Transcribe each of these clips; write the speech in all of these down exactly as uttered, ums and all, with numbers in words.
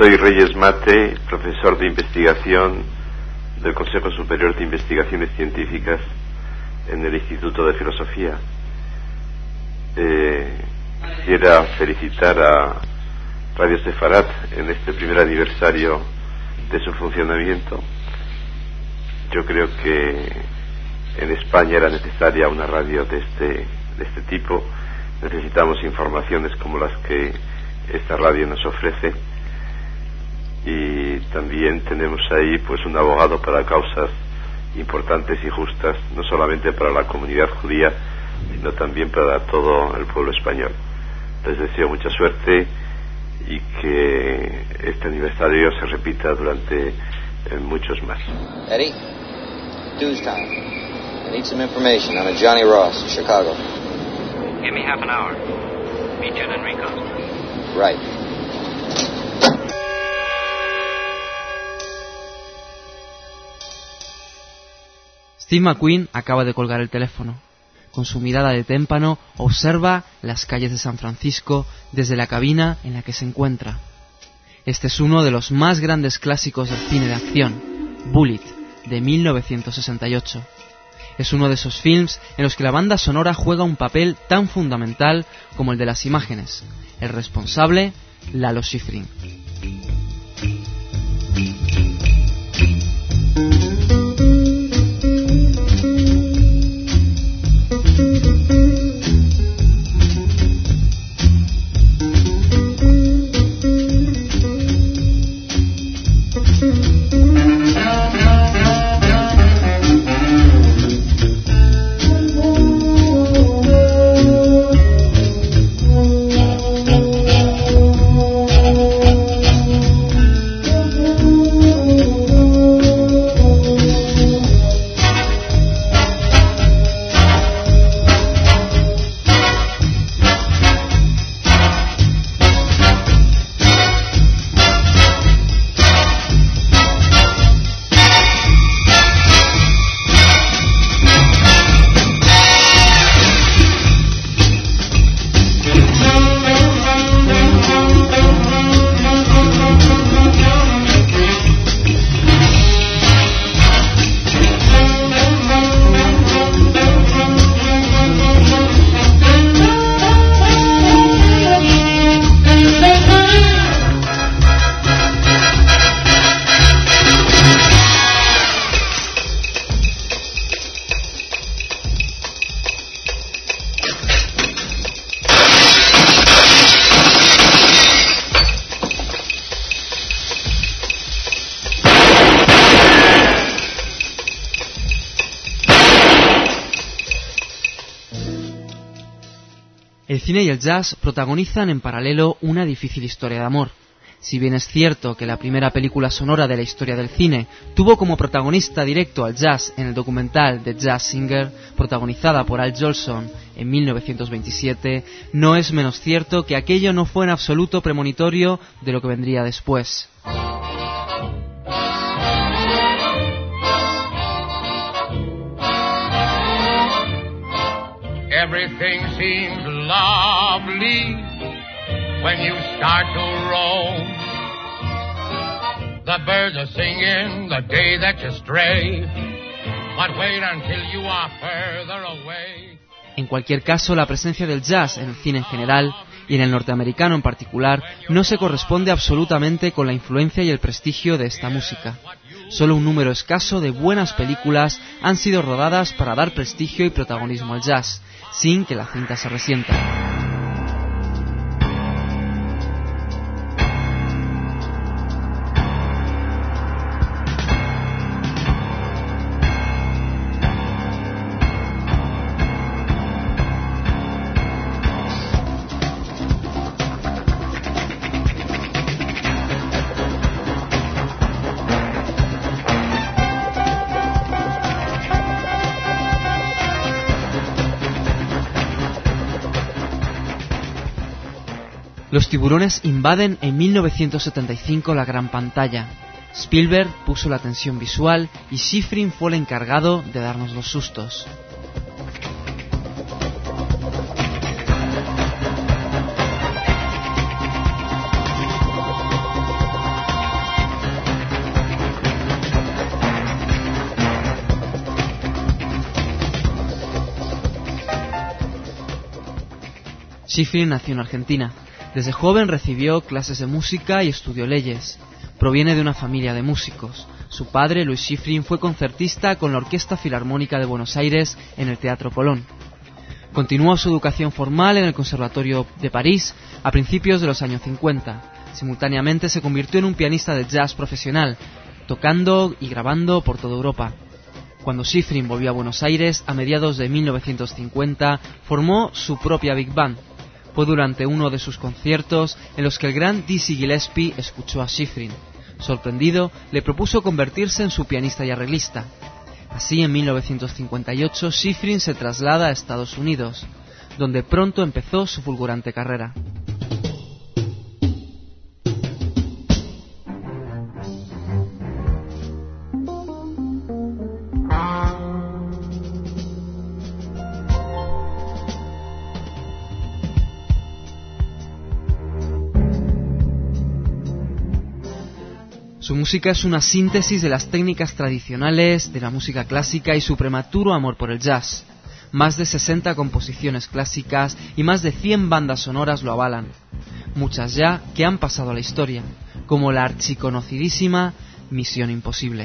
Soy Reyes Mate, profesor de investigación del Consejo Superior de Investigaciones Científicas en el Instituto de Filosofía. Eh, quisiera felicitar a Radio Sefarat en este primer aniversario de su funcionamiento. Yo creo que en España era necesaria una radio de este, de este tipo. Necesitamos informaciones como las que esta radio nos ofrece. Y también tenemos ahí pues un abogado para causas importantes y justas, no solamente para la comunidad judía, sino también para todo el pueblo español. Les deseo mucha suerte y que este aniversario se repita durante eh, muchos más. Eddie, dues time. I need some information on a Johnny Ross, Chicago. Give me half an hour. Meet you in Enrico's. Right. Steve McQueen acaba de colgar el teléfono. Con su mirada de témpano observa las calles de San Francisco desde la cabina en la que se encuentra. Este es uno de los más grandes clásicos del cine de acción, Bullitt, de mil novecientos sesenta y ocho. Es uno de esos films en los que la banda sonora juega un papel tan fundamental como el de las imágenes. El responsable, Lalo Schifrin. El cine y el jazz protagonizan en paralelo una difícil historia de amor. Si bien es cierto que la primera película sonora de la historia del cine tuvo como protagonista directo al jazz en el documental The Jazz Singer, protagonizada por Al Jolson en mil novecientos veintisiete, no es menos cierto que aquello no fue en absoluto premonitorio de lo que vendría después. Everything seems lovely when you start to roam. The birds are singing the day that you stray, but wait until you are further away. En cualquier caso, la presencia del jazz en el cine en general y en el norteamericano en particular no se corresponde absolutamente con la influencia y el prestigio de esta música. Solo un número escaso de buenas películas han sido rodadas para dar prestigio y protagonismo al jazz, sin que la cinta se resienta. Los tiburones invaden en mil novecientos setenta y cinco la gran pantalla. Spielberg puso la tensión visual y Schifrin fue el encargado de darnos los sustos. Schifrin nació en Argentina. Desde joven recibió clases de música y estudió leyes. Proviene de una familia de músicos. Su padre, Louis Schifrin, fue concertista con la Orquesta Filarmónica de Buenos Aires en el Teatro Colón. Continuó su educación formal en el Conservatorio de París a principios de los años cincuenta. Simultáneamente se convirtió en un pianista de jazz profesional, tocando y grabando por toda Europa. Cuando Schifrin volvió a Buenos Aires a mediados de mil novecientos cincuenta, formó su propia Big Band. Fue durante uno de sus conciertos en los que el gran Dizzy Gillespie escuchó a Schifrin. Sorprendido, le propuso convertirse en su pianista y arreglista. Así, en mil novecientos cincuenta y ocho, Schifrin se traslada a Estados Unidos, donde pronto empezó su fulgurante carrera. Su música es una síntesis de las técnicas tradicionales, de la música clásica y su prematuro amor por el jazz. Más de sesenta composiciones clásicas y más de cien bandas sonoras lo avalan. Muchas ya que han pasado a la historia, como la archiconocidísima Misión Imposible.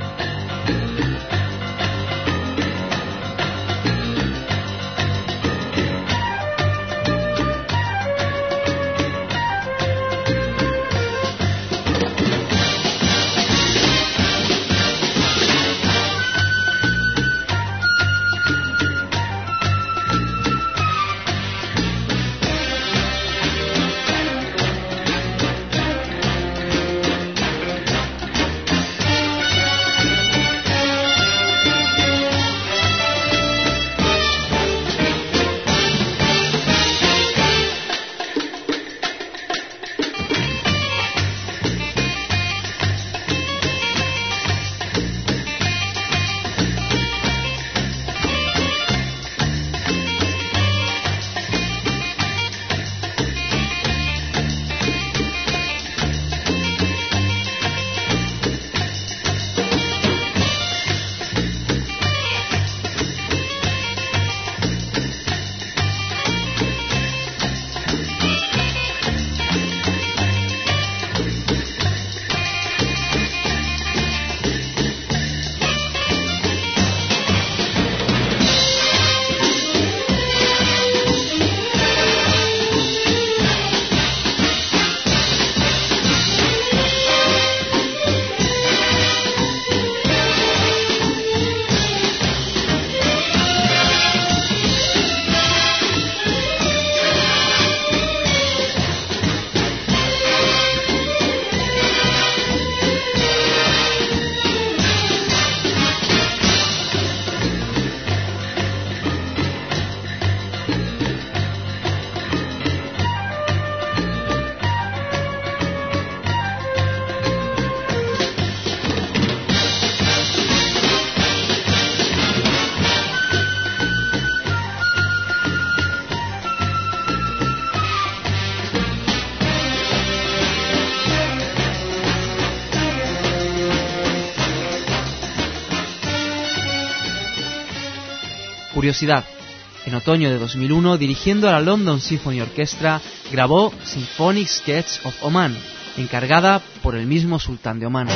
Curiosidad: en otoño de dos mil uno, dirigiendo a la London Symphony Orchestra, grabó Symphonic Sketch of Oman, encargada por el mismo sultán de Omán.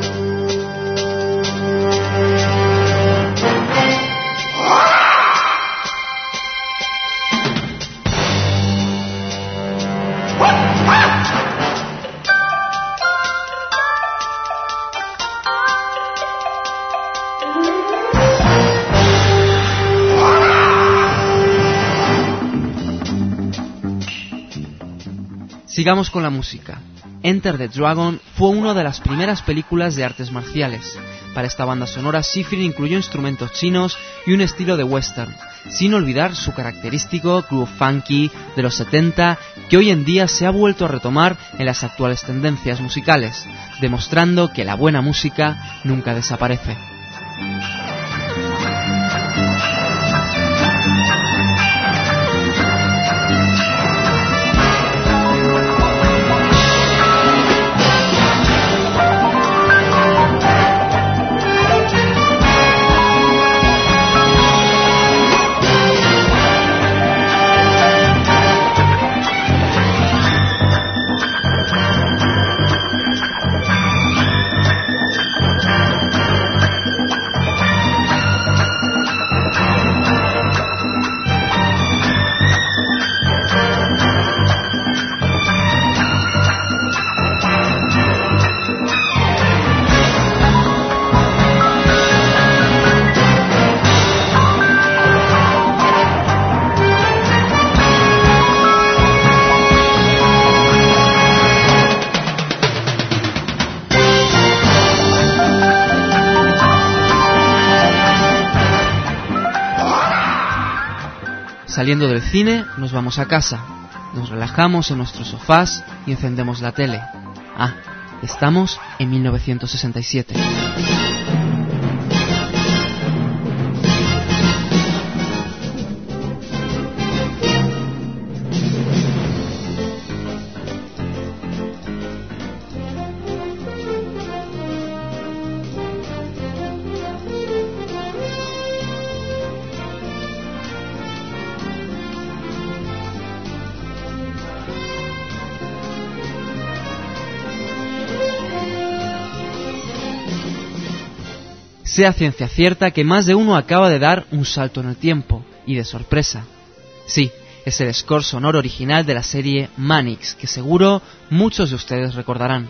Sigamos con la música. Enter the Dragon fue una de las primeras películas de artes marciales. Para esta banda sonora, Schifrin incluyó instrumentos chinos y un estilo de western, sin olvidar su característico groove funky de los setenta, que hoy en día se ha vuelto a retomar en las actuales tendencias musicales, demostrando que la buena música nunca desaparece. Saliendo del cine, nos vamos a casa, nos relajamos en nuestros sofás y encendemos la tele. Ah, estamos en mil novecientos sesenta y siete. Sea ciencia cierta que más de uno acaba de dar un salto en el tiempo, y de sorpresa. Sí, es el score sonoro original de la serie Mannix, que seguro muchos de ustedes recordarán.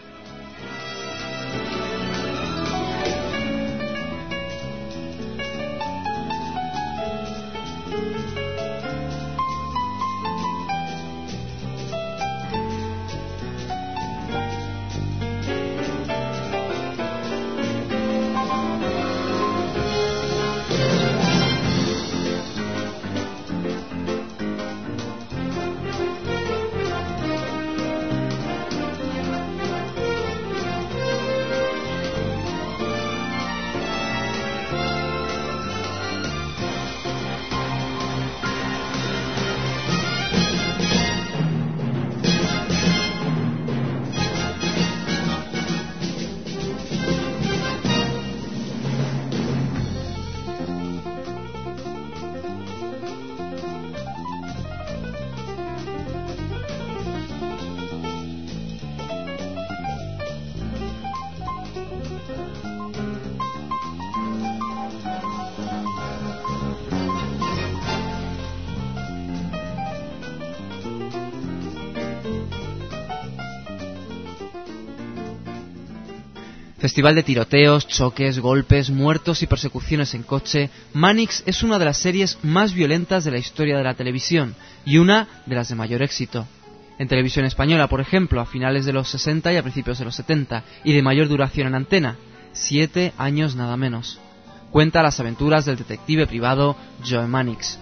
Festival de tiroteos, choques, golpes, muertos y persecuciones en coche, Mannix es una de las series más violentas de la historia de la televisión y una de las de mayor éxito. En televisión española, por ejemplo, a finales de los sesenta y a principios de los setenta, y de mayor duración en antena, siete años nada menos. Cuenta las aventuras del detective privado Joe Mannix.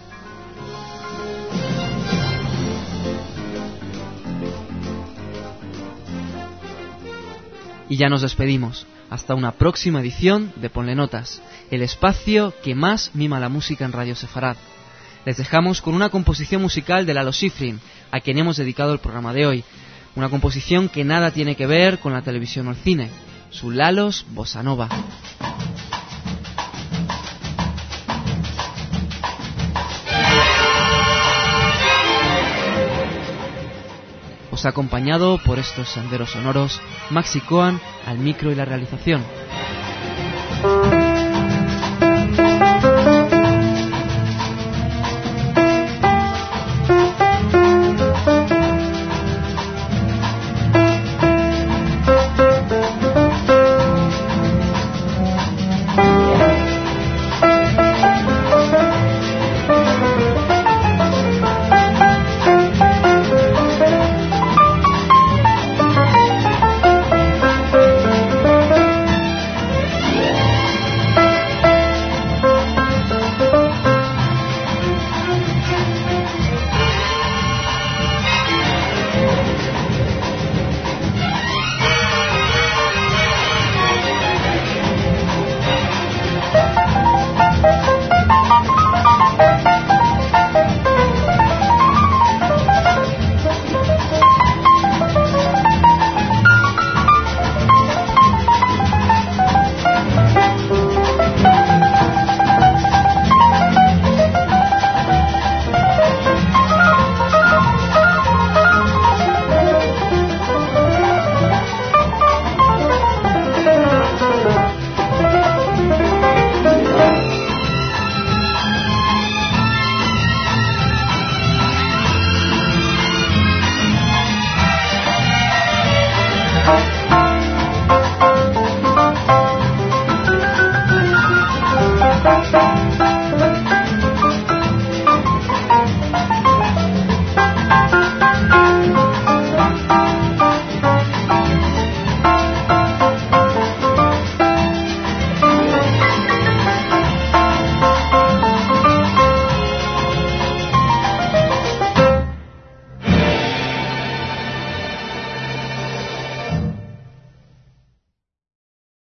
Y ya nos despedimos. Hasta una próxima edición de Ponle Notas, el espacio que más mima la música en Radio Sefarad. Les dejamos con una composición musical de Lalo Schifrin, a quien hemos dedicado el programa de hoy. Una composición que nada tiene que ver con la televisión o el cine. Su Lalos Bossa Nova. Os ha acompañado por estos senderos sonoros Maxi Coan al micro y la realización.